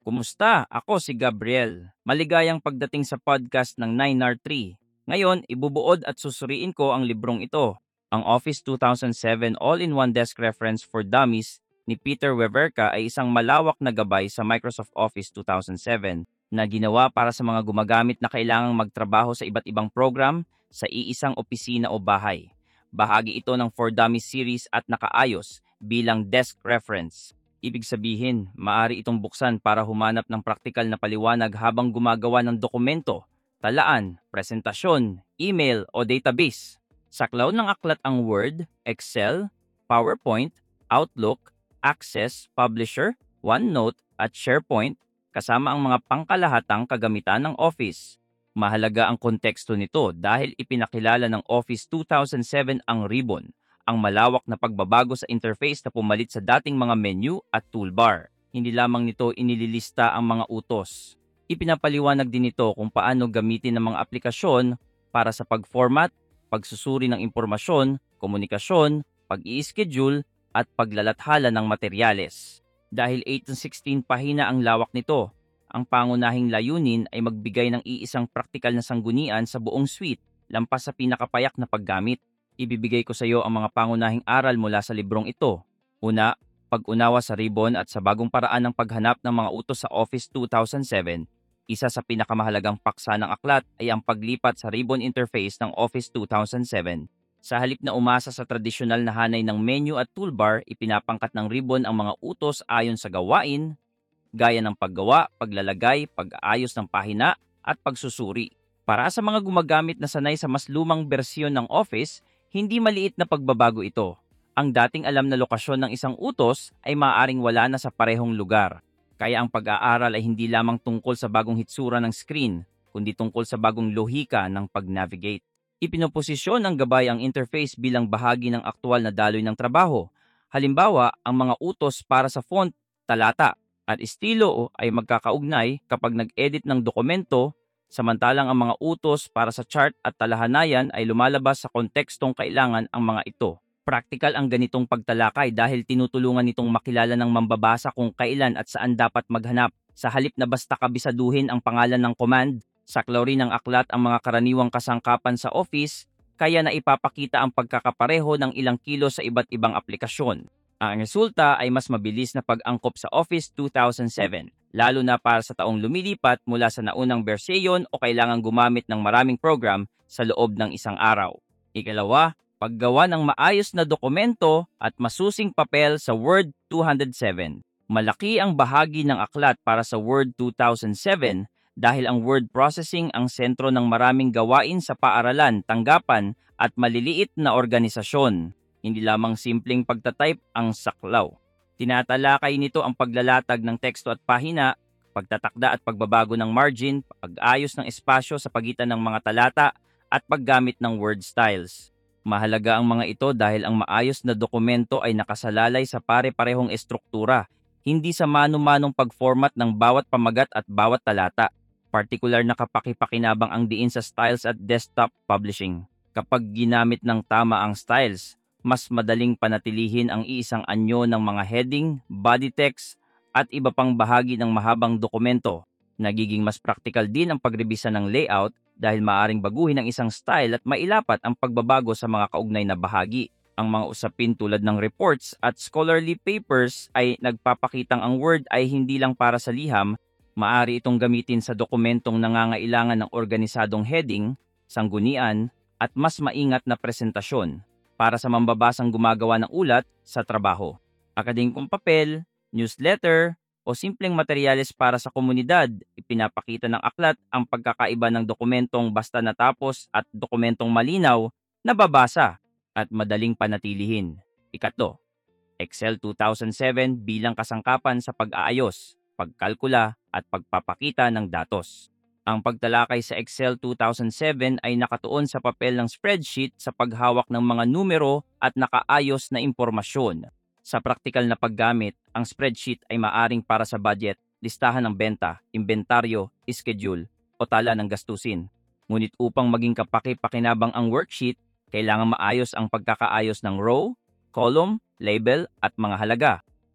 Kumusta? Ako si Gabriel. Maligayang pagdating sa podcast ng 9R3. Ngayon, ibubuod at susuriin ko ang librong ito, ang Office 2007 All-in-One Desk Reference for Dummies ni Peter Weverka ay isang malawak na gabay sa Microsoft Office 2007 na ginawa para sa mga gumagamit na kailangang magtrabaho sa iba't ibang program sa iisang opisina o bahay. Bahagi ito ng For Dummies series at nakaayos bilang desk reference. Ibig sabihin, maaari itong buksan para humanap ng praktikal na paliwanag habang gumagawa ng dokumento, talaan, presentasyon, email o database. Saklaw ng aklat ang Word, Excel, PowerPoint, Outlook, Access, Publisher, OneNote at SharePoint kasama ang mga pangkalahatang kagamitan ng Office. Mahalaga ang konteksto nito dahil ipinakilala ng Office 2007 ang ribbon, ang malawak na pagbabago sa interface na pumalit sa dating mga menu at toolbar. Hindi lamang nito inililista ang mga utos. Ipinapaliwanag din ito kung paano gamitin ang mga aplikasyon para sa pag-format, pagsusuri ng impormasyon, komunikasyon, pag-i-schedule, at paglalathala ng materyales. Dahil 8-16 pahina ang lawak nito, ang pangunahing layunin ay magbigay ng iisang praktikal na sanggunian sa buong suite, lampas sa pinakapayak na paggamit. Ibibigay ko sa iyo ang mga pangunahing aral mula sa librong ito. Una, pag-unawa sa ribbon at sa bagong paraan ng paghanap ng mga utos sa Office 2007. Isa sa pinakamahalagang paksa ng aklat ay ang paglipat sa ribbon interface ng Office 2007. Sa halip na umasa sa tradisyonal na hanay ng menu at toolbar, ipinapangkat ng ribbon ang mga utos ayon sa gawain, gaya ng paggawa, paglalagay, pag-aayos ng pahina, at pagsusuri. Para sa mga gumagamit na sanay sa mas lumang bersyon ng Office, hindi maliit na pagbabago ito. Ang dating alam na lokasyon ng isang utos ay maaaring wala na sa parehong lugar. Kaya ang pag-aaral ay hindi lamang tungkol sa bagong hitsura ng screen, kundi tungkol sa bagong lohika ng pag-navigate. Ipinoposisyon ng gabay ang interface bilang bahagi ng aktual na daloy ng trabaho. Halimbawa, ang mga utos para sa font, talata, at estilo ay magkakaugnay kapag nag-edit ng dokumento, samantalang ang mga utos para sa chart at talahanayan ay lumalabas sa kontekstong kailangan ang mga ito. Praktikal ang ganitong pagtalakay dahil tinutulungan nitong makilala ng mambabasa kung kailan at saan dapat maghanap. Sa halip na basta kabisaduhin ang pangalan ng command, saklaw rin ng aklat ang mga karaniwang kasangkapan sa Office, kaya na ipapakita ang pagkakapareho ng ilang kilos sa iba't ibang aplikasyon. Ang resulta ay mas mabilis na pag-angkop sa Office 2007, lalo na para sa taong lumilipat mula sa naunang bersyon o kailangang gumamit ng maraming program sa loob ng isang araw. Ikalawa, paggawa ng maayos na dokumento at masusing papel sa Word 207. Malaki ang bahagi ng aklat para sa Word 2007 dahil ang word processing ang sentro ng maraming gawain sa paaralan, tanggapan at maliliit na organisasyon. Hindi lamang simpleng pagtatype ang saklaw. Tinatalakay nito ang paglalatag ng teksto at pahina, pagtatakda at pagbabago ng margin, pag-ayos ng espasyo sa pagitan ng mga talata at paggamit ng word styles. Mahalaga ang mga ito dahil ang maayos na dokumento ay nakasalalay sa pare-parehong estruktura, hindi sa mano-manong pag-format ng bawat pamagat at bawat talata. Partikular na kapaki-pakinabang ang diin sa styles at desktop publishing. Kapag ginamit ng tama ang styles, mas madaling panatilihin ang iisang anyo ng mga heading, body text, at iba pang bahagi ng mahabang dokumento. Nagiging mas praktikal din ang pagrebisa ng layout dahil maaaring baguhin ang isang style at mailapat ang pagbabago sa mga kaugnay na bahagi. Ang mga usapin tulad ng reports at scholarly papers ay nagpapakitang ang Word ay hindi lang para sa liham. Maaari itong gamitin sa dokumentong nangangailangan ng organisadong heading, sanggunian, at mas maingat na presentasyon para sa mambabasang gumagawa ng ulat sa trabaho. Akademikong papel, newsletter, o simpleng materyales para sa komunidad, ipinapakita ng aklat ang pagkakaiba ng dokumentong basta natapos at dokumentong malinaw, nababasa, at madaling panatilihin. Ikatlo, Excel 2007 bilang kasangkapan sa pag-aayos, pagkalkula, at pagpapakita ng datos. Ang pagtalakay sa Excel 2007 ay nakatuon sa papel ng spreadsheet sa paghawak ng mga numero at nakaayos na impormasyon. Sa praktikal na paggamit, ang spreadsheet ay maaring para sa budget, listahan ng benta, inventaryo, schedule, o tala ng gastusin. Ngunit upang maging kapaki-pakinabang ang worksheet, kailangan maayos ang pagkakaayos ng row, column, label, at mga halaga.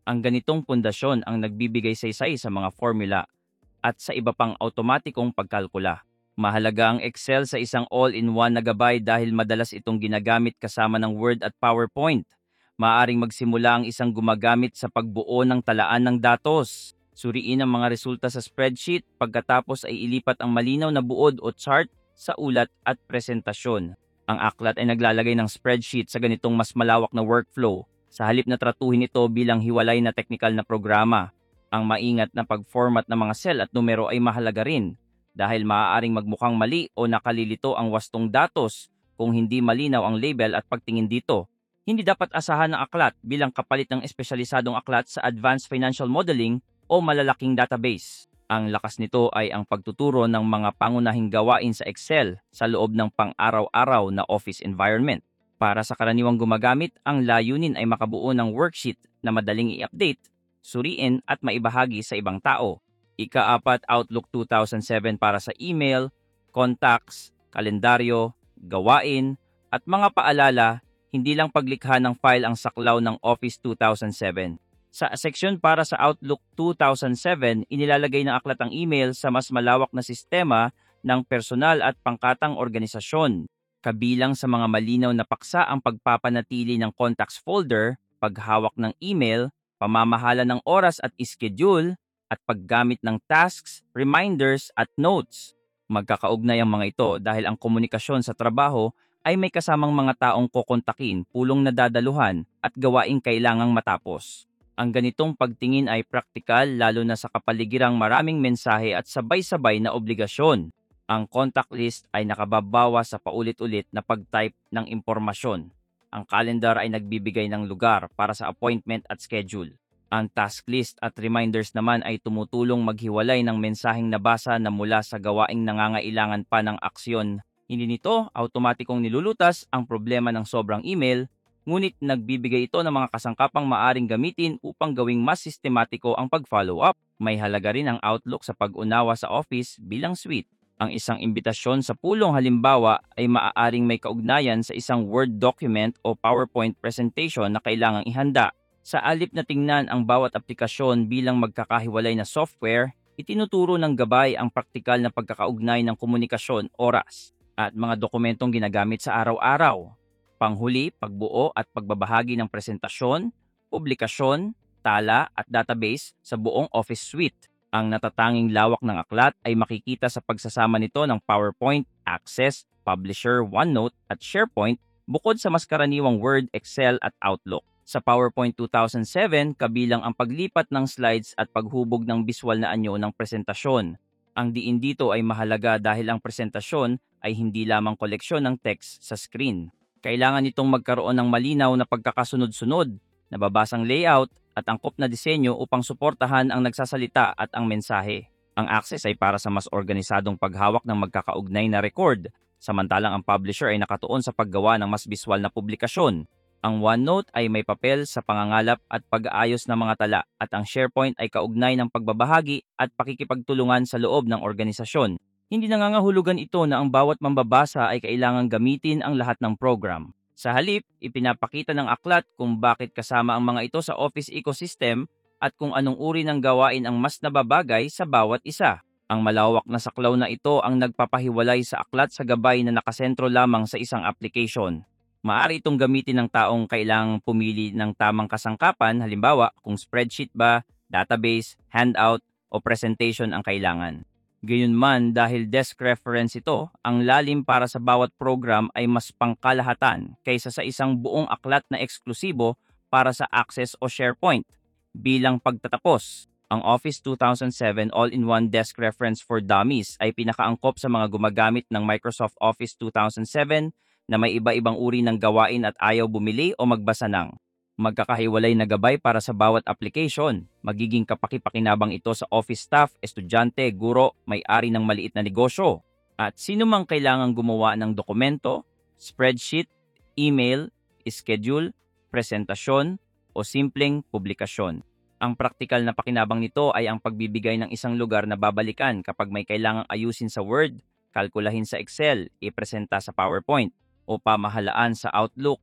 Ang ganitong pundasyon ang nagbibigay saysay sa mga formula at sa iba pang automatikong pagkalkula. Mahalaga ang Excel sa isang all-in-one na gabay dahil madalas itong ginagamit kasama ng Word at PowerPoint. Maaring magsimula ang isang gumagamit sa pagbuo ng talaan ng datos. Suriin ang mga resulta sa spreadsheet, pagkatapos ay ilipat ang malinaw na buod o chart sa ulat at presentasyon. Ang aklat ay naglalagay ng spreadsheet sa ganitong mas malawak na workflow, sa halip na tratuhin ito bilang hiwalay na teknikal na programa. Ang maingat na pag-format ng mga cell at numero ay mahalaga rin dahil maaaring magmukhang mali o nakalilito ang wastong datos kung hindi malinaw ang label at pagtingin dito. Hindi dapat asahan ng aklat bilang kapalit ng espesyalisadong aklat sa advanced financial modeling o malalaking database. Ang lakas nito ay ang pagtuturo ng mga pangunahing gawain sa Excel sa loob ng pang-araw-araw na office environment. Para sa karaniwang gumagamit, ang layunin ay makabuo ng worksheet na madaling i-update, suriin at maibahagi sa ibang tao. Ika-4, Outlook 2007 para sa email, contacts, kalendaryo, gawain, at mga paalala, hindi lang paglikha ng file ang saklaw ng Office 2007. Sa seksyon para sa Outlook 2007, inilalagay ng aklat ang email sa mas malawak na sistema ng personal at pangkatang organisasyon. Kabilang sa mga malinaw na paksa ang pagpapanatili ng contacts folder, paghawak ng email, pamamahala ng oras at schedule, at paggamit ng tasks, reminders at notes. Magkakaugnay ang mga ito dahil ang komunikasyon sa trabaho ay may kasamang mga taong kokontakin, pulong na dadaluhan at gawaing kailangang matapos. Ang ganitong pagtingin ay praktikal lalo na sa kapaligirang maraming mensahe at sabay-sabay na obligasyon. Ang contact list ay nakababawas sa paulit-ulit na pag-type ng impormasyon. Ang calendar ay nagbibigay ng lugar para sa appointment at schedule. Ang task list at reminders naman ay tumutulong maghiwalay ng mensaheng nabasa na mula sa gawaing nangangailangan pa ng aksyon. Hindi nito automatikong nilulutas ang problema ng sobrang email, ngunit nagbibigay ito ng mga kasangkapang maaring gamitin upang gawing mas sistematiko ang pag-follow up. May halaga rin ang Outlook sa pag-unawa sa Office bilang suite. Ang isang imbitasyon sa pulong halimbawa ay maaaring may kaugnayan sa isang Word document o PowerPoint presentation na kailangang ihanda. Sa alip na tingnan ang bawat aplikasyon bilang magkakahiwalay na software, itinuturo ng gabay ang praktikal na pagkakaugnay ng komunikasyon, oras, at mga dokumentong ginagamit sa araw-araw. Panghuli, pagbuo at pagbabahagi ng presentasyon, publikasyon, tala at database sa buong Office suite. Ang natatanging lawak ng aklat ay makikita sa pagsasama nito ng PowerPoint, Access, Publisher, OneNote at SharePoint bukod sa mas karaniwang Word, Excel at Outlook. Sa PowerPoint 2007, kabilang ang paglipat ng slides at paghubog ng visual na anyo ng presentasyon. Ang diin dito ay mahalaga dahil ang presentasyon ay hindi lamang koleksyon ng text sa screen. Kailangan itong magkaroon ng malinaw na pagkakasunod-sunod, nababasang layout at angkop na disenyo upang suportahan ang nagsasalita at ang mensahe. Ang Access ay para sa mas organisadong paghawak ng magkakaugnay na record, samantalang ang Publisher ay nakatuon sa paggawa ng mas visual na publikasyon. Ang OneNote ay may papel sa pangangalap at pag-aayos ng mga tala at ang SharePoint ay kaugnay ng pagbabahagi at pakikipagtulungan sa loob ng organisasyon. Hindi nangangahulugan ito na ang bawat mambabasa ay kailangang gamitin ang lahat ng program. Sa halip, ipinapakita ng aklat kung bakit kasama ang mga ito sa Office ecosystem at kung anong uri ng gawain ang mas nababagay sa bawat isa. Ang malawak na saklaw na ito ang nagpapahiwalay sa aklat sa gabay na nakasentro lamang sa isang application. Maaari itong gamitin ng taong kailangang pumili ng tamang kasangkapan, halimbawa kung spreadsheet ba, database, handout, o presentation ang kailangan. Gayunman dahil desk reference ito, ang lalim para sa bawat program ay mas pangkalahatan kaysa sa isang buong aklat na eksklusibo para sa Access o SharePoint. Bilang pagtatapos, ang Office 2007 All-in-One Desk Reference for Dummies ay pinakaangkop sa mga gumagamit ng Microsoft Office 2007 na may iba-ibang uri ng gawain at ayaw bumili o magbasa ng magkakahiwalay na gabay para sa bawat application. Magiging kapaki-pakinabang ito sa office staff, estudyante, guro, may-ari ng maliit na negosyo, at sino mang kailangang gumawa ng dokumento, spreadsheet, email, schedule, presentasyon, o simpleng publikasyon. Ang praktikal na pakinabang nito ay ang pagbibigay ng isang lugar na babalikan kapag may kailangang ayusin sa Word, kalkulahin sa Excel, ipresenta sa PowerPoint, o pamahalaan sa Outlook.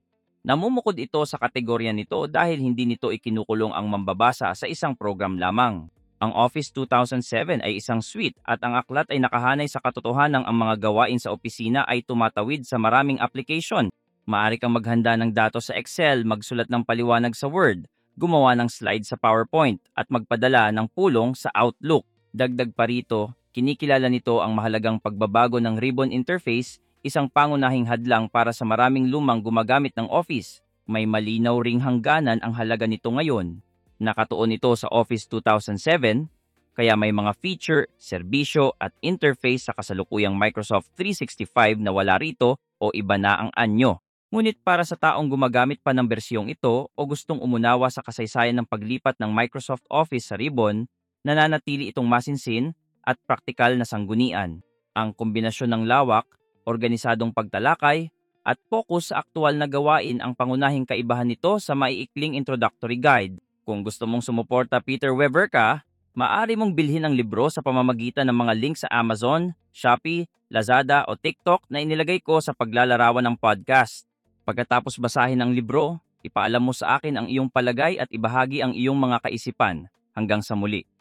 Namumukod ito sa kategorya nito dahil hindi nito ikinukulong ang mambabasa sa isang program lamang. Ang Office 2007 ay isang suite at ang aklat ay nakahanay sa katotohanan ang mga gawain sa opisina ay tumatawid sa maraming application. Maaari kang maghanda ng datos sa Excel, magsulat ng paliwanag sa Word, gumawa ng slide sa PowerPoint at magpadala ng pulong sa Outlook. Dagdag pa rito, kinikilala nito ang mahalagang pagbabago ng ribbon interface, isang pangunahing hadlang para sa maraming lumang gumagamit ng Office. May malinaw ring hangganan ang halaga nito ngayon. Nakatuon ito sa Office 2007, kaya may mga feature, serbisyo at interface sa kasalukuyang Microsoft 365 na wala rito o iba na ang anyo. Ngunit para sa taong gumagamit pa ng bersyong ito o gustong umunawa sa kasaysayan ng paglipat ng Microsoft Office sa ribbon, nananatili itong masinsin at praktikal na sanggunian. Ang kombinasyon ng lawak, organisadong pagtalakay, at focus sa aktual na gawain ang pangunahing kaibahan nito sa maiikling introductory guide. Kung gusto mong sumuporta Peter Weber ka, maaari mong bilhin ang libro sa pamamagitan ng mga link sa Amazon, Shopee, Lazada o TikTok na inilagay ko sa paglalarawan ng podcast. Pagkatapos basahin ang libro, ipaalam mo sa akin ang iyong palagay at ibahagi ang iyong mga kaisipan. Hanggang sa muli.